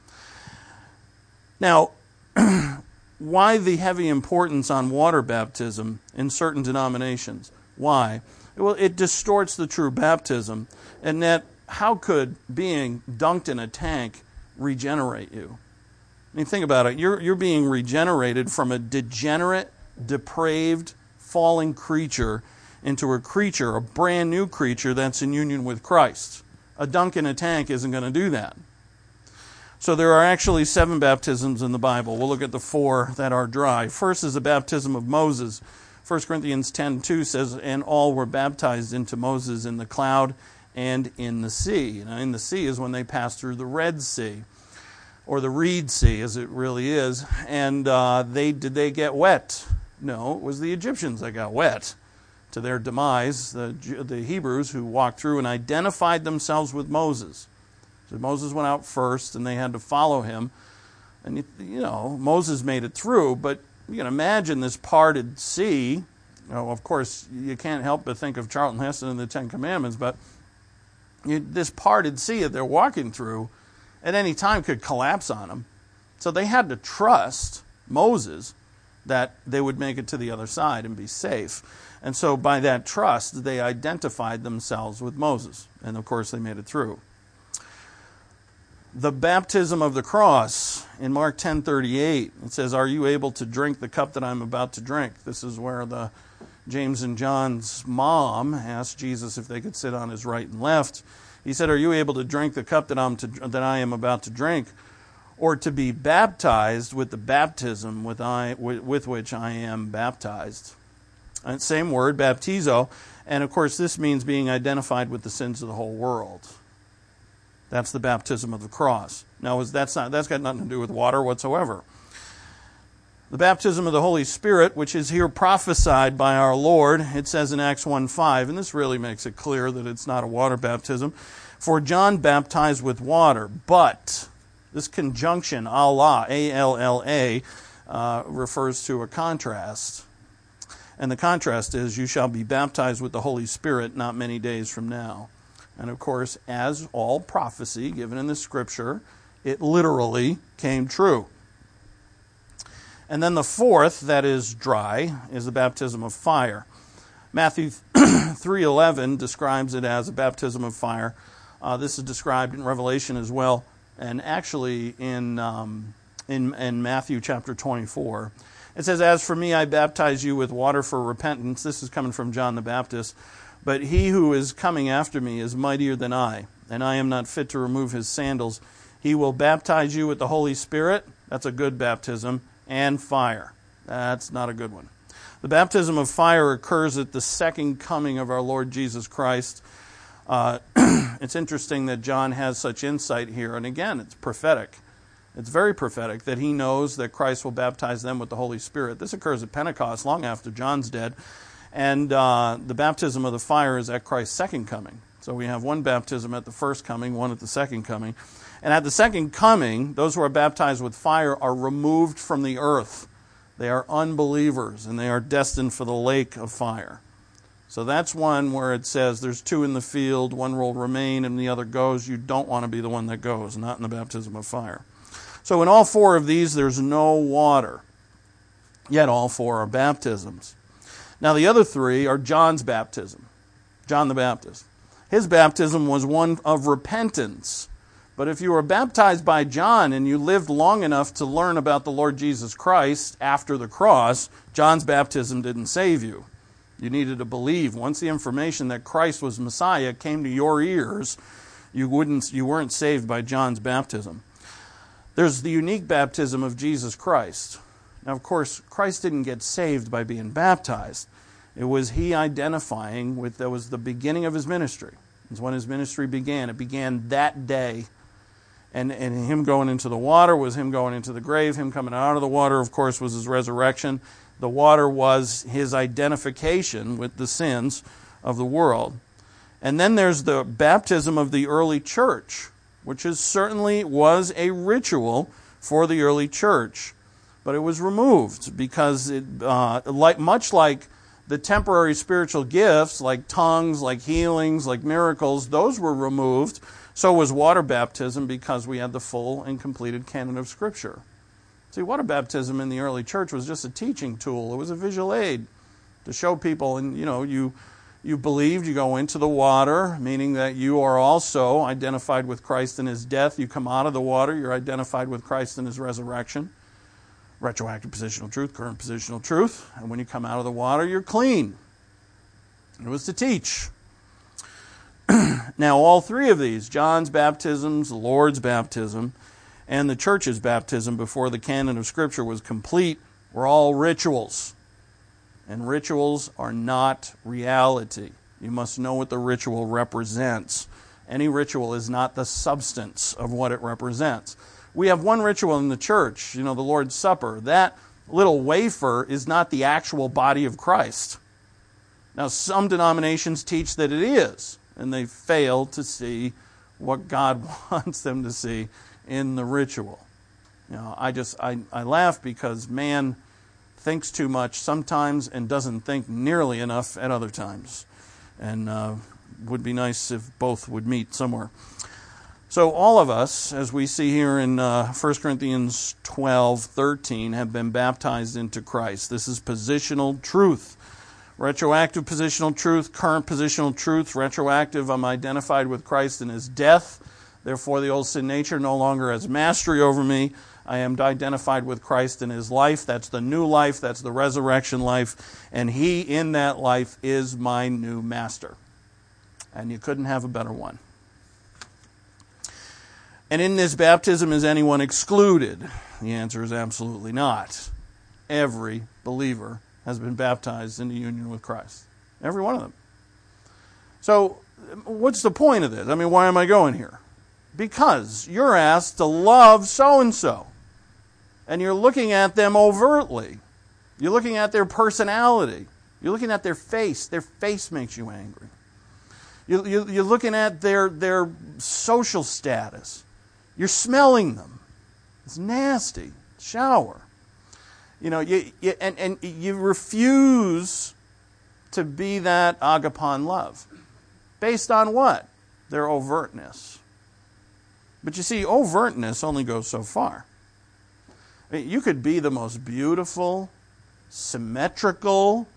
Now, why the heavy importance on water baptism in certain denominations? Why? Well, it distorts the true baptism, and that how could being dunked in a tank regenerate you. I mean, think about it. You're, you're being regenerated from a degenerate, depraved, falling creature into a creature, a brand new creature that's in union with Christ. A dunk in a tank isn't going to do that. So there are actually seven baptisms in the Bible. We'll look at the four that are dry. First is the baptism of Moses. First Corinthians ten two says, and all were baptized into Moses in the cloud and in the sea. Now, in the sea is when they passed through the Red Sea, or the Reed Sea, as it really is. And uh, they did they get wet? No, it was the Egyptians that got wet. To their demise, the, the Hebrews who walked through and identified themselves with Moses. So Moses went out first, and they had to follow him. And, you know, Moses made it through, but you can imagine this parted sea. You know, of course, you can't help but think of Charlton Heston and the Ten Commandments, but you, this parted sea that they're walking through at any time could collapse on them. So they had to trust Moses that they would make it to the other side and be safe. And so by that trust, they identified themselves with Moses. And, of course, they made it through. The baptism of the cross, in Mark ten thirty-eight, it says, are you able to drink the cup that I'm about to drink? This is where the James and John's mom asked Jesus if they could sit on his right and left. He said, are you able to drink the cup that I'm to, that I am about to drink, or to be baptized with the baptism with, I, with, with which I am baptized? And same word, baptizo, and of course this means being identified with the sins of the whole world. That's the baptism of the cross. Now, that's not, that's got nothing to do with water whatsoever. The baptism of the Holy Spirit, which is here prophesied by our Lord, it says in Acts one five, and this really makes it clear that it's not a water baptism. For John baptized with water, but this conjunction, Allah, A L L A, uh, refers to a contrast. And the contrast is, you shall be baptized with the Holy Spirit not many days from now. And of course, as all prophecy given in the Scripture, it literally came true. And then the fourth, that is dry, is the baptism of fire. Matthew three eleven describes it as a baptism of fire. Uh, this is described in Revelation as well, and actually in, um, in, in Matthew chapter twenty-four. It says, as for me, I baptize you with water for repentance. This is coming from John the Baptist. But he who is coming after me is mightier than I, and I am not fit to remove his sandals. He will baptize you with the Holy Spirit. That's a good baptism. And fire. That's not a good one. The baptism of fire occurs at the second coming of our Lord Jesus Christ. Uh, it's interesting that John has such insight here. And again, it's prophetic. It's very prophetic that he knows that Christ will baptize them with the Holy Spirit. This occurs at Pentecost long after John's dead. And uh, the baptism of the fire is at Christ's second coming. So we have one baptism at the first coming, one at the second coming. And at the second coming, those who are baptized with fire are removed from the earth. They are unbelievers, and they are destined for the lake of fire. So that's one where it says there's two in the field, one will remain and the other goes. You don't want to be the one that goes, not in the baptism of fire. So in all four of these, there's no water. Yet all four are baptisms. Now the other three are John's baptism. John the Baptist. His baptism was one of repentance. But if you were baptized by John and you lived long enough to learn about the Lord Jesus Christ after the cross, John's baptism didn't save you. You needed to believe. Once the information that Christ was Messiah came to your ears, you wouldn't, you weren't saved by John's baptism. There's the unique baptism of Jesus Christ. Now, of course, Christ didn't get saved by being baptized. It was he identifying with, that was the beginning of his ministry. It's when his ministry began. It began that day. And, and him going into the water was him going into the grave. Him coming out of the water, of course, was his resurrection. The water was his identification with the sins of the world. And then there's the baptism of the early church, which is certainly was a ritual for the early church. But it was removed because, it, uh, like much like the temporary spiritual gifts, like tongues, like healings, like miracles, those were removed. So was water baptism because we had the full and completed canon of Scripture. See, water baptism in the early church was just a teaching tool. It was a visual aid to show people, and you know, you You believed, you go into the water, meaning that you are also identified with Christ in his death. You come out of the water, you're identified with Christ in his resurrection. Retroactive positional truth, current positional truth. And when you come out of the water, you're clean. It was to teach. Now, all three of these, John's baptisms, the Lord's baptism, and the church's baptism before the canon of Scripture was complete, were all rituals. And rituals are not reality. You must know what the ritual represents. Any ritual is not the substance of what it represents. We have one ritual in the church, you know, the Lord's Supper. That little wafer is not the actual body of Christ. Now, some denominations teach that it is, and they fail to see what God wants them to see in the ritual. You know, I just, I, I laugh because man thinks too much sometimes and doesn't think nearly enough at other times. And uh, would be nice if both would meet somewhere. So all of us, as we see here in uh, First Corinthians twelve thirteen, have been baptized into Christ. This is positional truth. Retroactive positional truth, current positional truth. Retroactive, I'm identified with Christ in his death. Therefore, the old sin nature no longer has mastery over me. I am identified with Christ in his life. That's the new life. That's the resurrection life. And he in that life is my new master. And you couldn't have a better one. And in this baptism, is anyone excluded? The answer is absolutely not. Every believer has been baptized into union with Christ. Every one of them. So, what's the point of this? I mean, why am I going here? Because you're asked to love so-and-so. And you're looking at them overtly. You're looking at their personality. You're looking at their face. Their face makes you angry. You, you, you're looking at their, their social status. You're smelling them. It's nasty. Shower. You know, you, you and, and you refuse to be that agapon love. Based on what? Their overtness. But you see, overtness only goes so far. I mean, you could be the most beautiful, symmetrical,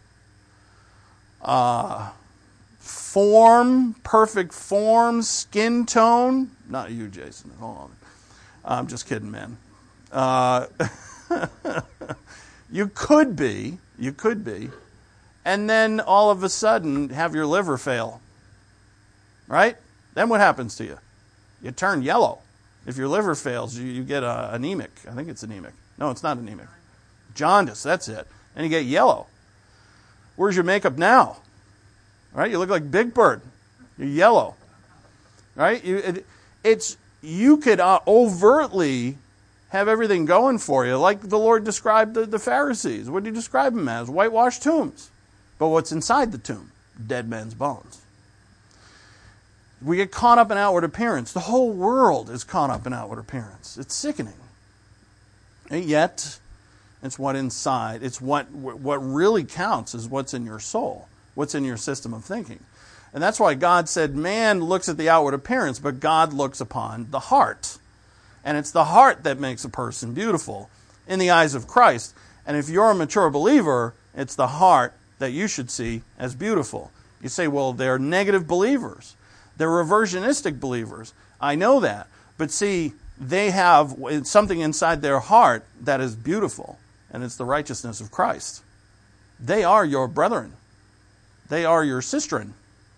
uh, form, perfect form, skin tone. Not you, Jason. Hold on. I'm just kidding, man. Uh, you could be, you could be, and then all of a sudden have your liver fail. Right? Then what happens to you? You turn yellow. If your liver fails, you, you get uh, anemic. I think it's anemic. No, it's not anemic. Jaundice, that's it. And you get yellow. Where's your makeup now? Right? You look like Big Bird. You're yellow. Right? You, it, it's you could uh, overtly have everything going for you, like the Lord described the, the Pharisees. What did he describe them as? Whitewashed tombs. But what's inside the tomb? Dead men's bones. We get caught up in outward appearance. The whole world is caught up in outward appearance. It's sickening. And yet, it's what inside, it's what what really counts is what's in your soul, what's in your system of thinking. And that's why God said man looks at the outward appearance, but God looks upon the heart. And it's the heart that makes a person beautiful in the eyes of Christ. And if you're a mature believer, it's the heart that you should see as beautiful. You say, well, they're negative believers. They're reversionistic believers. I know that. But see, they have something inside their heart that is beautiful, and it's the righteousness of Christ. They are your brethren. They are your sistren.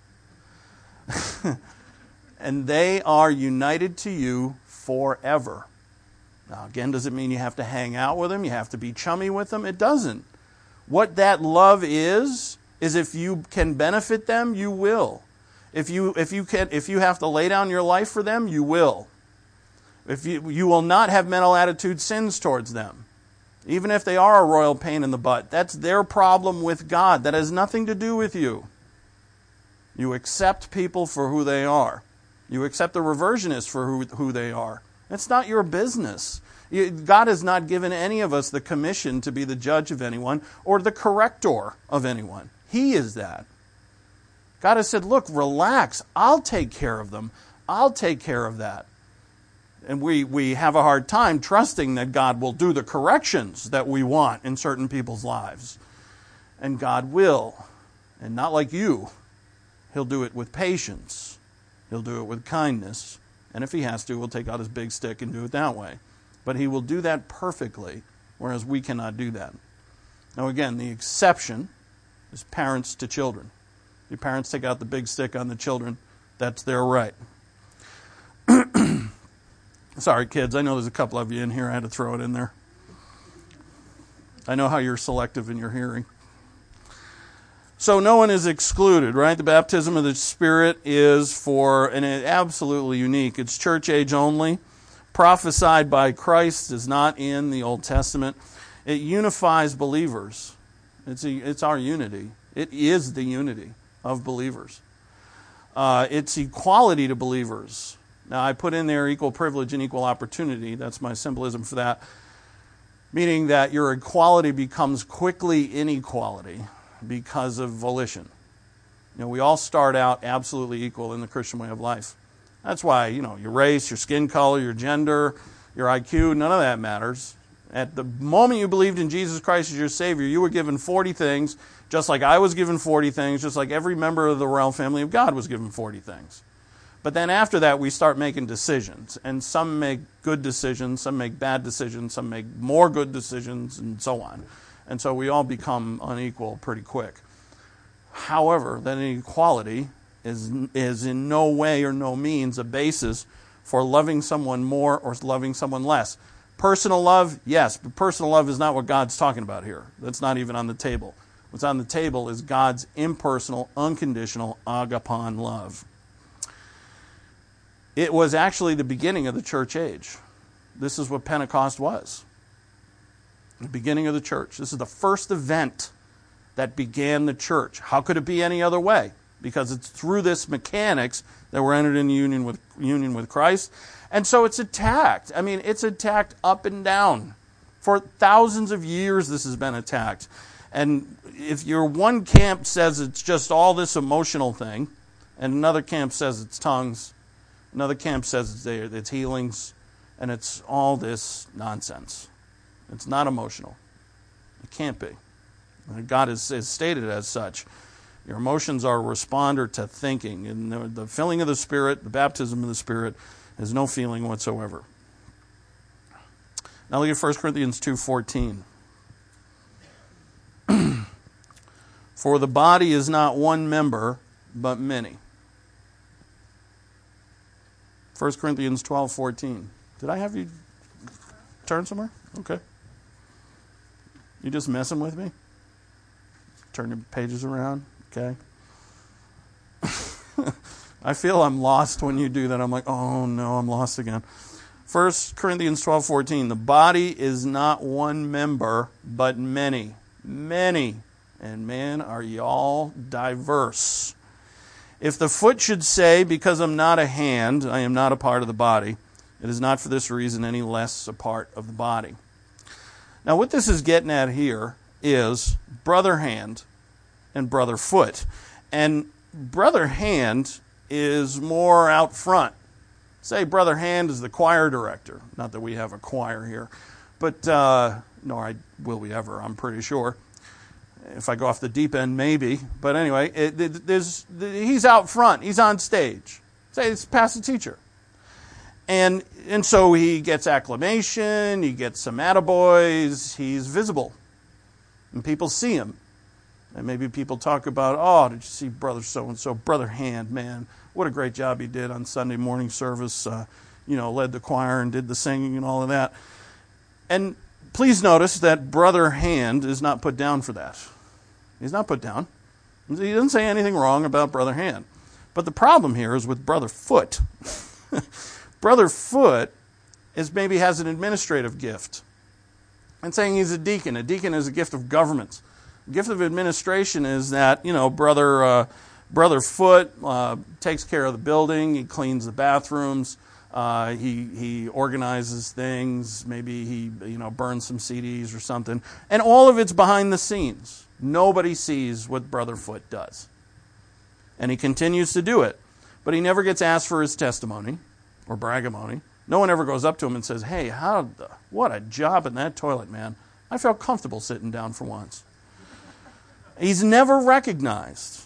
And they are united to you forever. Now, again, does it mean you have to hang out with them? You have to be chummy with them? It doesn't. What that love is, is if you can benefit them, you will. If you if you can if you have to lay down your life for them, you will. If you you will not have mental attitude sins towards them. Even if they are a royal pain in the butt. That's their problem with God. That has nothing to do with you. You accept people for who they are. You accept the reversionists for who, who they are. It's not your business. You, God has not given any of us the commission to be the judge of anyone or the corrector of anyone. He is that. God has said, look, relax. I'll take care of them. I'll take care of that. And we, we have a hard time trusting that God will do the corrections that we want in certain people's lives. And God will. And not like you. He'll do it with patience. He'll do it with kindness. And if he has to, he'll take out his big stick and do it that way. But he will do that perfectly, whereas we cannot do that. Now again, the exception is parents to children. Your parents take out the big stick on the children, that's their right. Sorry, kids, I know there's a couple of you in here. I had to throw it in there. I know how you're selective in your hearing. So no one is excluded, right? The baptism of the Spirit is for, and it's absolutely unique. It's church age only. Prophesied by Christ is not in the Old Testament. It unifies believers. It's, a, it's our unity. It is the unity of believers. Uh, it's equality to believers. Now, I put in there equal privilege and equal opportunity. That's my symbolism for that. Meaning that your equality becomes quickly inequality because of volition. You know, we all start out absolutely equal in the Christian way of life. That's why, you know, your race, your skin color, your gender, your I Q, none of that matters. At the moment you believed in Jesus Christ as your Savior, you were given forty things, just like I was given forty things, just like every member of the royal family of God was given forty things. But then after that, we start making decisions. And some make good decisions, some make bad decisions, some make more good decisions, and so on. And so we all become unequal pretty quick. However, that inequality is, is in no way or no means a basis for loving someone more or loving someone less. Personal love, yes, but personal love is not what God's talking about here. That's not even on the table. What's on the table is God's impersonal, unconditional, agapon love. It was actually the beginning of the church age. This is what Pentecost was. The beginning of the church. This is the first event that began the church. How could it be any other way? Because it's through this mechanics that we're entered into union with union with Christ. And so it's attacked. I mean, it's attacked up and down. For thousands of years this has been attacked. And if your one camp says it's just all this emotional thing, and another camp says it's tongues, another camp says it's, it's healings, and it's all this nonsense. It's not emotional. It can't be. God is, is stated as such. Your emotions are a responder to thinking. And the, the filling of the Spirit, the baptism of the Spirit, has no feeling whatsoever. Now look at First Corinthians two fourteen. For the body is not one member, but many. First Corinthians twelve fourteen. Did I have you turn somewhere? Okay. You just messing with me? Turn the pages around? Okay. I feel I'm lost when you do that. I'm like, oh no, I'm lost again. First Corinthians twelve fourteen. The body is not one member, but many. Many. And man, are y'all diverse. If the foot should say, because I'm not a hand, I am not a part of the body, it is not for this reason any less a part of the body. Now what this is getting at here is brother hand and brother foot. And brother hand is more out front. Say brother hand is the choir director. Not that we have a choir here. But, uh, nor I, will we ever, I'm pretty sure. If I go off the deep end, maybe. But anyway, it, it, there's, he's out front. He's on stage. Say it's past the teacher. And and so he gets acclamation. He gets some attaboys. He's visible. And people see him. And maybe people talk about, oh, did you see brother so-and-so, brother Hand, man. What a great job he did on Sunday morning service. Uh, you know, led the choir and did the singing and all of that. And please notice that brother Hand is not put down for that. He's not put down. He doesn't say anything wrong about brother Hand. But the problem here is with brother Foot. Brother Foot is maybe has an administrative gift. And saying he's a deacon. A deacon is a gift of government. The gift of administration is that, you know, brother uh, brother Foot uh, takes care of the building. He cleans the bathrooms. Uh, he he organizes things. Maybe he you know burns some C Ds or something. And all of it's behind the scenes. Nobody sees what brother Foot does. And he continues to do it. But he never gets asked for his testimony or bragamony. No one ever goes up to him and says, hey, how the, what a job in that toilet, man. I felt comfortable sitting down for once. He's never recognized.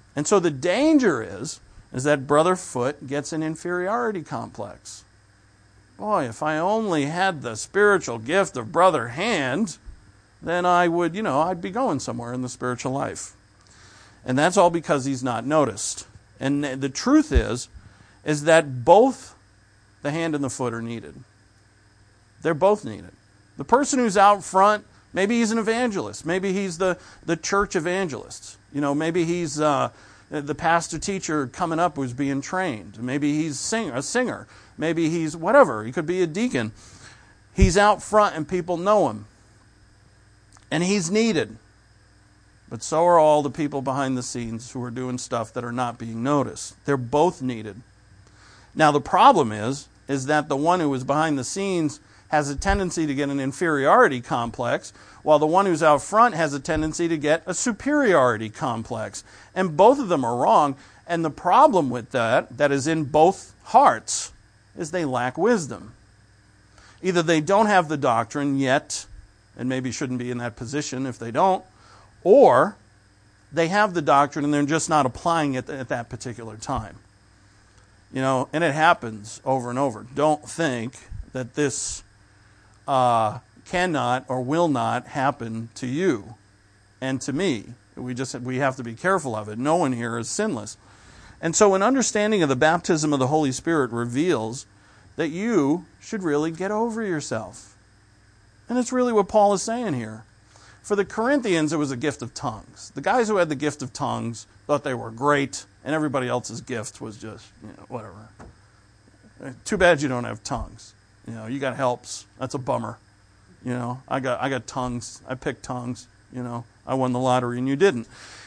And so the danger is, is that brother foot gets an inferiority complex. Boy, if I only had the spiritual gift of brother hand, then I would, you know, I'd be going somewhere in the spiritual life. And that's all because he's not noticed. And the truth is, is that both the hand and the foot are needed. They're both needed. The person who's out front, maybe he's an evangelist. Maybe he's the, the church evangelist. You know, maybe he's uh, the pastor teacher coming up who's being trained. Maybe he's sing, a singer. Maybe he's whatever. He could be a deacon. He's out front and people know him. And he's needed. But so are all the people behind the scenes who are doing stuff that are not being noticed. They're both needed. Now the problem is, is that the one who is behind the scenes has a tendency to get an inferiority complex, while the one who's out front has a tendency to get a superiority complex. And both of them are wrong. And the problem with that, that is in both hearts, is they lack wisdom. Either they don't have the doctrine yet, and maybe shouldn't be in that position if they don't, or they have the doctrine and they're just not applying it at that particular time. You know, and it happens over and over. Don't think that this uh, cannot or will not happen to you and to me. We just we have to be careful of it. No one here is sinless. And so an understanding of the baptism of the Holy Spirit reveals that you should really get over yourself. And it's really what Paul is saying here. For the Corinthians, it was a gift of tongues. The guys who had the gift of tongues thought they were great, and everybody else's gift was just, you know, whatever. Too bad you don't have tongues. You know, you got helps. That's a bummer. You know, I got I got tongues. I picked tongues. You know, I won the lottery and you didn't.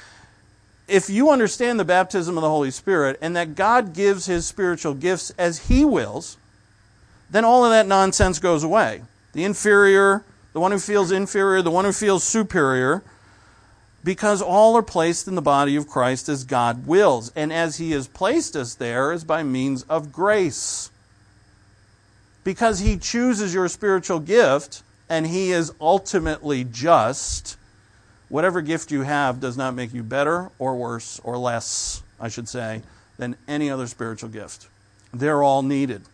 If you understand the baptism of the Holy Spirit and that God gives his spiritual gifts as he wills, then all of that nonsense goes away. The inferior, the one who feels inferior, the one who feels superior, because all are placed in the body of Christ as God wills. And as he has placed us there is by means of grace. Because he chooses your spiritual gift and he is ultimately just, whatever gift you have does not make you better or worse or less, I should say, than any other spiritual gift. They're all needed.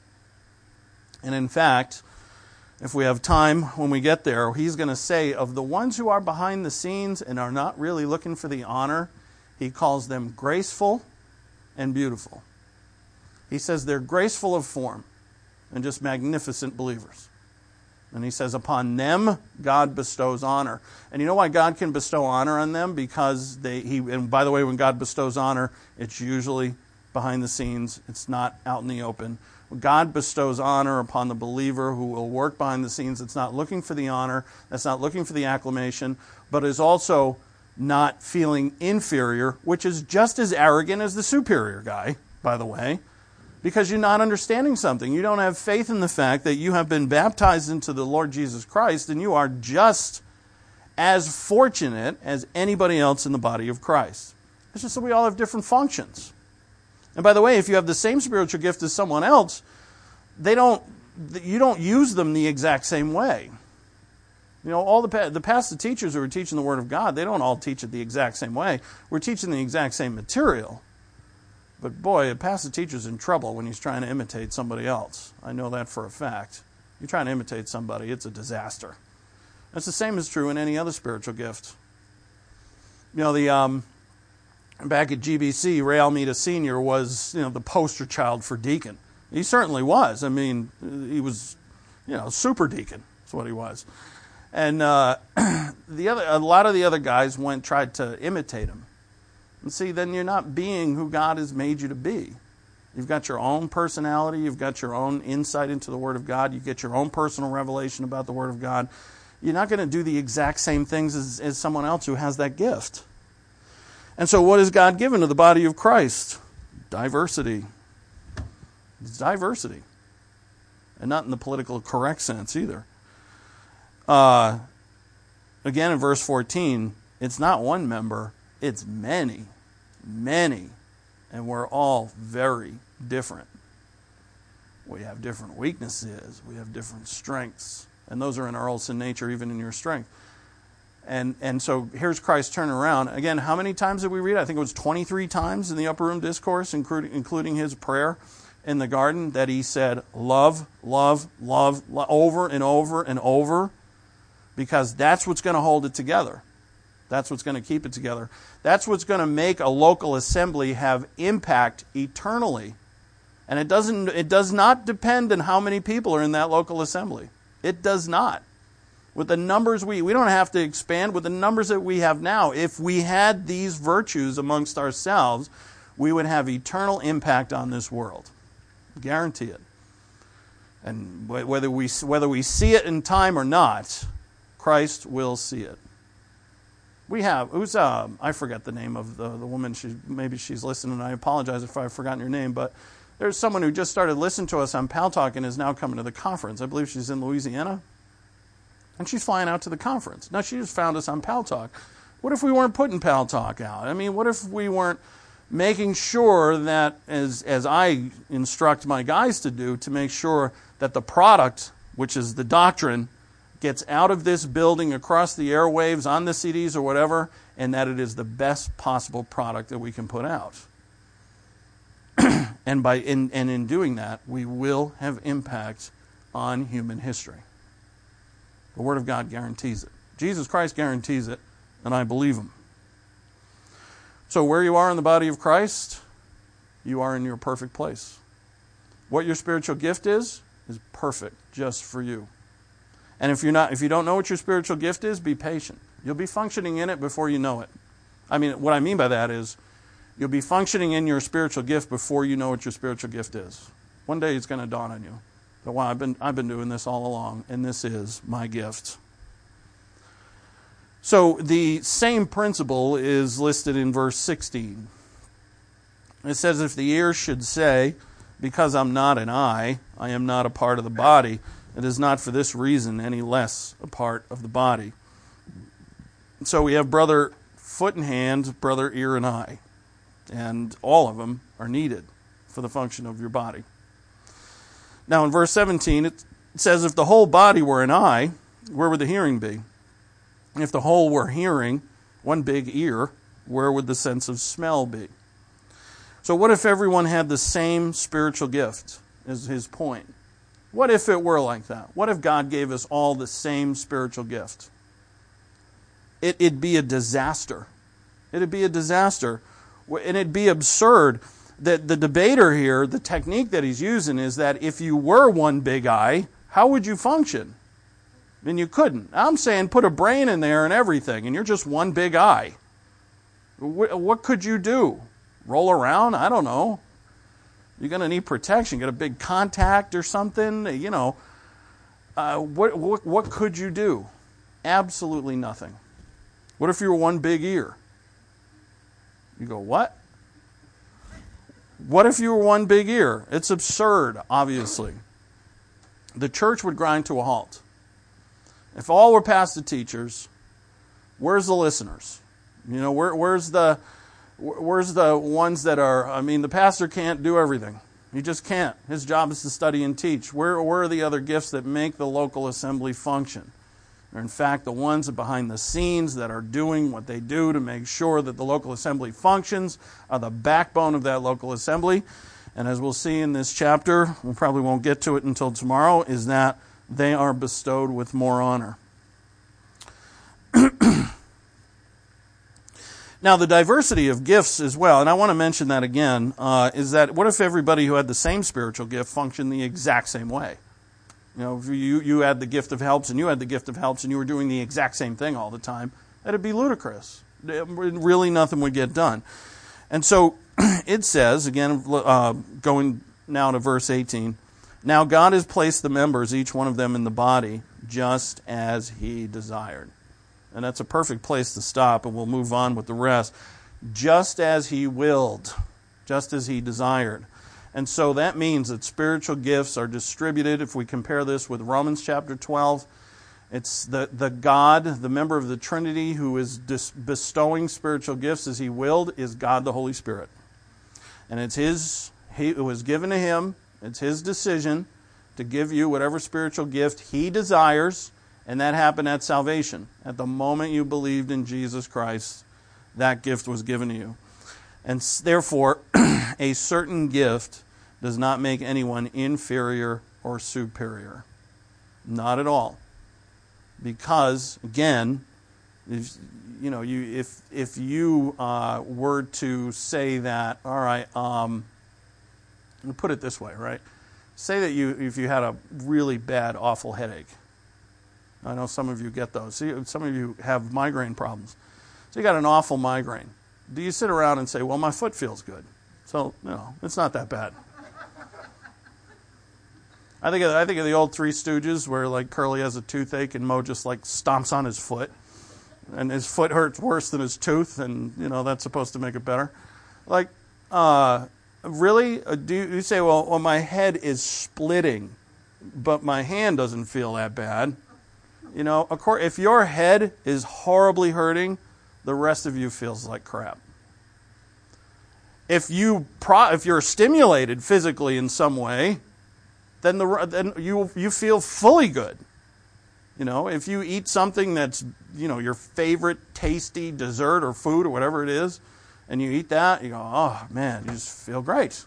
And in fact, if we have time when we get there, he's going to say of the ones who are behind the scenes and are not really looking for the honor, he calls them graceful and beautiful. He says they're graceful of form and just magnificent believers. And he says upon them, God bestows honor. And you know why God can bestow honor on them? Because they, he, and by the way, when God bestows honor, it's usually behind the scenes. It's not out in the open. God bestows honor upon the believer who will work behind the scenes. That's not looking for the honor, that's not looking for the acclamation, but is also not feeling inferior, which is just as arrogant as the superior guy, by the way, because you're not understanding something. You don't have faith in the fact that you have been baptized into the Lord Jesus Christ, and you are just as fortunate as anybody else in the body of Christ. It's just that we all have different functions. And by the way, if you have the same spiritual gift as someone else, they don't, you don't use them the exact same way. You know, all the the pastor teachers who are teaching the Word of God, they don't all teach it the exact same way. We're teaching the exact same material. But boy, a pastor teacher's in trouble when he's trying to imitate somebody else. I know that for a fact. You're trying to imitate somebody, it's a disaster. That's the same is true in any other spiritual gift. You know, the um, back at G B C, Ray Almeida Senior was, you know, the poster child for deacon. He certainly was. I mean, he was, you know, super deacon. That's what he was. And uh, the other, a lot of the other guys went tried to imitate him. And see, then you're not being who God has made you to be. You've got your own personality. You've got your own insight into the Word of God. You get your own personal revelation about the Word of God. You're not going to do the exact same things as, as someone else who has that gift. And so what has God given to the body of Christ? Diversity. It's diversity. And not in the political correct sense either. Uh, again, in verse fourteen, it's not one member, it's many. Many. And we're all very different. We have different weaknesses. We have different strengths. And those are in our old sin nature, even in your strength. And and so here's Christ turning around. Again, how many times did we read? I think it was twenty-three times in the Upper Room Discourse, including, including his prayer in the garden, that he said, love, love, love, love, over and over and over, because that's what's going to hold it together. That's what's going to keep it together. That's what's going to make a local assembly have impact eternally. And it doesn't. It does not depend on how many people are in that local assembly. It does not. With the numbers we, we don't have to expand. With the numbers that we have now, if we had these virtues amongst ourselves, we would have eternal impact on this world. Guarantee it. And whether we whether we see it in time or not, Christ will see it. We have, who's, uh, I forget the name of the, the woman, she, maybe she's listening, and I apologize if I've forgotten her name, but there's someone who just started listening to us on Pal Talk and is now coming to the conference. I believe she's in Louisiana. And she's flying out to the conference. Now, she just found us on Pal Talk. What if we weren't putting Pal Talk out? I mean, what if we weren't making sure that, as as I instruct my guys to do, to make sure that the product, which is the doctrine, gets out of this building, across the airwaves, on the C Ds or whatever, and that it is the best possible product that we can put out. and by in, and in doing that, we will have impact on human history. The Word of God guarantees it. Jesus Christ guarantees it, and I believe Him. So where you are in the body of Christ, you are in your perfect place. What your spiritual gift is, is perfect just for you. And if you're not, if you don't know what your spiritual gift is, be patient. You'll be functioning in it before you know it. I mean, what I mean by that is, you'll be functioning in your spiritual gift before you know what your spiritual gift is. One day it's going to dawn on you. But wow, I've been I've been doing this all along, and this is my gift. So the same principle is listed in verse sixteen. It says, if the ear should say, because I'm not an eye, I am not a part of the body, it is not for this reason any less a part of the body. So we have brother foot and hand, brother ear and eye. And all of them are needed for the function of your body. Now in verse seventeen, it says, if the whole body were an eye, where would the hearing be? If the whole were hearing, one big ear, where would the sense of smell be? So what if everyone had the same spiritual gift, is his point. What if it were like that? What if God gave us all the same spiritual gift? It, it'd be a disaster. It'd be a disaster. And it'd be absurd. That the debater here, the technique that he's using is that if you were one big eye, how would you function? And you couldn't. I'm saying put a brain in there and everything, and you're just one big eye. What could you do? Roll around? I don't know. You're going to need protection. Get a big contact or something. You know, uh, what, what what could you do? Absolutely nothing. What if you were one big ear? You go, what? What if you were one big ear? It's absurd, obviously. The church would grind to a halt. If all were pastor teachers, where's the listeners? You know, where, where's the where's the ones that are, I mean, the pastor can't do everything. He just can't. His job is to study and teach. Where, where are the other gifts that make the local assembly function? They're in fact the ones that behind the scenes that are doing what they do to make sure that the local assembly functions, are the backbone of that local assembly. And as we'll see in this chapter, we probably won't get to it until tomorrow, is that they are bestowed with more honor. Now, the diversity of gifts as well, and I want to mention that again, uh, is that what if everybody who had the same spiritual gift functioned the exact same way? You know, if you, you had the gift of helps and you had the gift of helps and you were doing the exact same thing all the time, that'd be ludicrous. Really nothing would get done. And so it says, again, uh, going now to verse eighteen, now God has placed the members, each one of them in the body, just as He desired. And that's a perfect place to stop, and we'll move on with the rest. Just as He willed, just as He desired. And so that means that spiritual gifts are distributed. If we compare this with Romans chapter twelve, it's the, the God, the member of the Trinity who is dis- bestowing spiritual gifts as He willed, is God the Holy Spirit. And it's His, He, it was given to Him, it's His decision to give you whatever spiritual gift He desires, And that happened at salvation. At the moment you believed in Jesus Christ, that gift was given to you. And therefore, a certain gift does not make anyone inferior or superior. Not at all. Because, again, if, you know, you if if you uh, were to say that, all right, um, let me put it this way, right? Say that you if you had a really bad, awful headache. I know some of you get those. See, some of you have migraine problems. So you got an awful migraine. Do you sit around and say, well, my foot feels good? So, no, it's not that bad. I think of, I think of the old Three Stooges where, like, Curly has a toothache and Moe just, like, stomps on his foot. And his foot hurts worse than his tooth, and, you know, that's supposed to make it better. Like, uh, really? Do you say, well, well, my head is splitting, but my hand doesn't feel that bad? You know, of course, if your head is horribly hurting, the rest of you feels like crap. If you pro- if you're stimulated physically in some way, then the then you you feel fully good. You know, if you eat something that's, you know, your favorite tasty dessert or food or whatever it is, and you eat that, you go, oh man, you just feel great.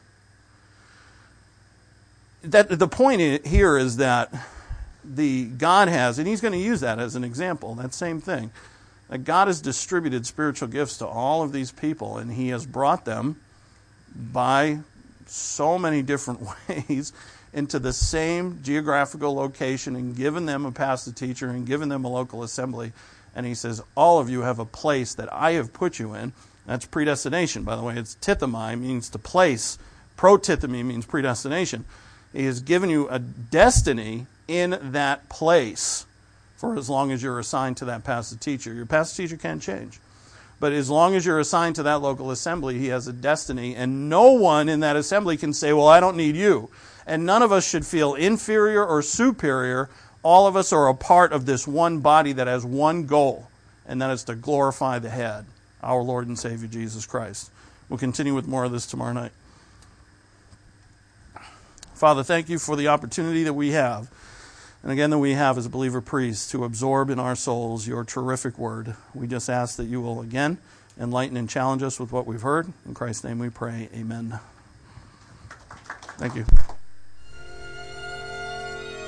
That the point here is that the God has, and he's going to use that as an example, that same thing, that God has distributed spiritual gifts to all of these people, and he has brought them by so many different ways into the same geographical location and given them a pastor teacher and given them a local assembly. And he says, all of you have a place that I have put you in. That's predestination, by the way. It's tithemi, means to place. Protithemi means predestination. He has given you a destiny in that place for as long as you're assigned to that pastor teacher. Your pastor teacher can change. But as long as you're assigned to that local assembly, he has a destiny, and no one in that assembly can say, well, I don't need you. And none of us should feel inferior or superior. All of us are a part of this one body that has one goal, and that is to glorify the head, our Lord and Savior Jesus Christ. We'll continue with more of this tomorrow night. Father, thank you for the opportunity that we have, and again that we have as a believer priest, to absorb in our souls your terrific word. We just ask that you will again enlighten and challenge us with what we've heard. In Christ's name we pray, amen. Thank you.